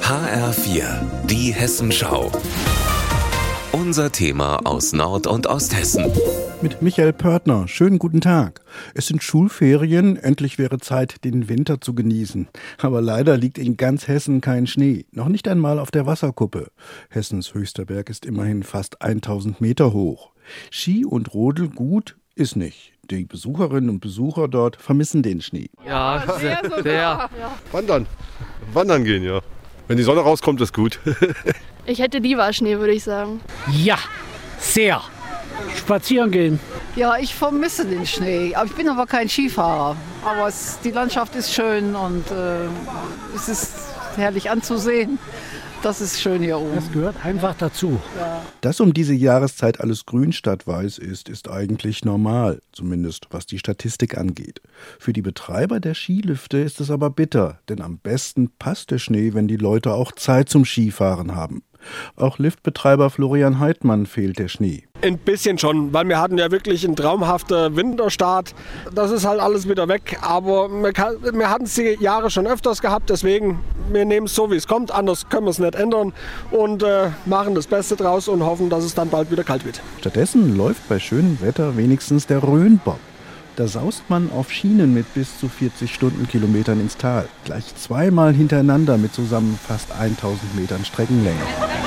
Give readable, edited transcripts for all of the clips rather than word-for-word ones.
HR4, die Hessenschau. Unser Thema aus Nord- und Osthessen. Mit Michael Pörtner. Schönen guten Tag. Es sind Schulferien, endlich wäre Zeit, den Winter zu genießen. Aber leider liegt in ganz Hessen kein Schnee, noch nicht einmal auf der Wasserkuppe. Hessens höchster Berg ist immerhin fast 1000 Meter hoch. Ski und Rodel gut ist nicht. Die Besucherinnen und Besucher dort vermissen den Schnee. Ja, sehr. Wandern gehen, ja. Wenn die Sonne rauskommt, ist gut. Ich hätte lieber Schnee, würde ich sagen. Ja, sehr. Spazieren gehen. Ja, ich vermisse den Schnee. Ich bin aber kein Skifahrer. Aber die Landschaft ist schön und es ist herrlich anzusehen. Das ist schön hier oben. Das gehört einfach dazu. Ja. Dass um diese Jahreszeit alles grün statt weiß ist eigentlich normal, zumindest was die Statistik angeht. Für die Betreiber der Skilifte ist es aber bitter, denn am besten passt der Schnee, wenn die Leute auch Zeit zum Skifahren haben. Auch Liftbetreiber Florian Heidmann fehlt der Schnee. Ein bisschen schon, weil wir hatten ja wirklich einen traumhaften Winterstart. Das ist halt alles wieder weg, aber wir hatten es die Jahre schon öfters gehabt, deswegen wir nehmen es so, wie es kommt, anders können wir es nicht ändern und machen das Beste draus und hoffen, dass es dann bald wieder kalt wird. Stattdessen läuft bei schönem Wetter wenigstens der Rhönbob. Da saust man auf Schienen mit bis zu 40 Stundenkilometern ins Tal. Gleich zweimal hintereinander mit zusammen fast 1000 Metern Streckenlänge.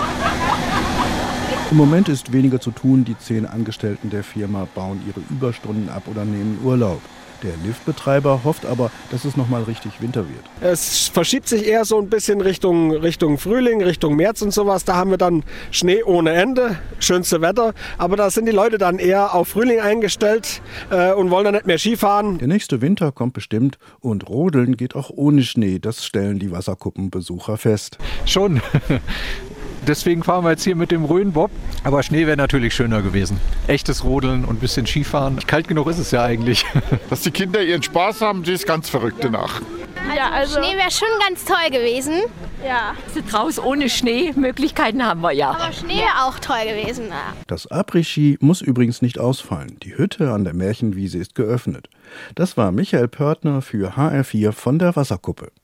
Im Moment ist weniger zu tun. Die 10 Angestellten der Firma bauen ihre Überstunden ab oder nehmen Urlaub. Der Liftbetreiber hofft aber, dass es nochmal richtig Winter wird. Es verschiebt sich eher so ein bisschen Richtung Frühling, Richtung März und sowas. Da haben wir dann Schnee ohne Ende, schönste Wetter. Aber da sind die Leute dann eher auf Frühling eingestellt und wollen dann nicht mehr Skifahren. Der nächste Winter kommt bestimmt und Rodeln geht auch ohne Schnee. Das stellen die Wasserkuppenbesucher fest. Schon. Deswegen fahren wir jetzt hier mit dem Rhönbob. Aber Schnee wäre natürlich schöner gewesen. Echtes Rodeln und ein bisschen Skifahren. Kalt genug ist es ja eigentlich. Dass die Kinder ihren Spaß haben, die ist ganz verrückt danach. Also Schnee wäre schon ganz toll gewesen. Ja. Draußen ohne Schnee, Möglichkeiten haben wir ja. Aber Schnee wäre auch toll gewesen. Ja. Das Après-Ski muss übrigens nicht ausfallen. Die Hütte an der Märchenwiese ist geöffnet. Das war Michael Pörtner für HR4 von der Wasserkuppe.